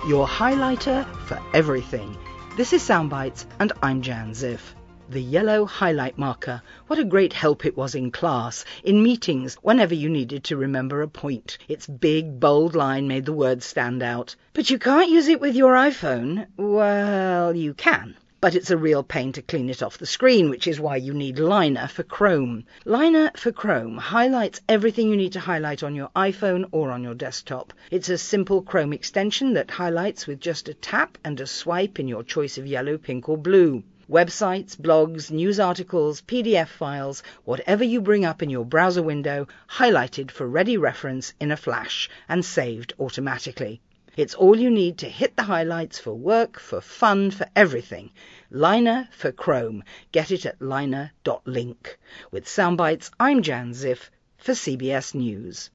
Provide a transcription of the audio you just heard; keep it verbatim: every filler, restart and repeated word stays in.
your highlighter for everything. This is Soundbites, and I'm Jan Ziff. The yellow highlight marker. What a great help it was in class, in meetings, whenever you needed to remember a point. Its big, bold line made the words stand out. But you can't use it with your iPhone. Well, you can. But it's a real pain to clean it off the screen, which is why you need Liner for Chrome. Liner for Chrome highlights everything you need to highlight on your iPhone or on your desktop. It's a simple Chrome extension that highlights with just a tap and a swipe in your choice of yellow, pink or blue. Websites, blogs, news articles, P D F files, whatever you bring up in your browser window, highlighted for ready reference in a flash and saved automatically. It's all you need to hit the highlights for work, for fun, for everything. Liner for Chrome. Get it at liner dot link. With Soundbites, I'm Jan Ziff for C B S News.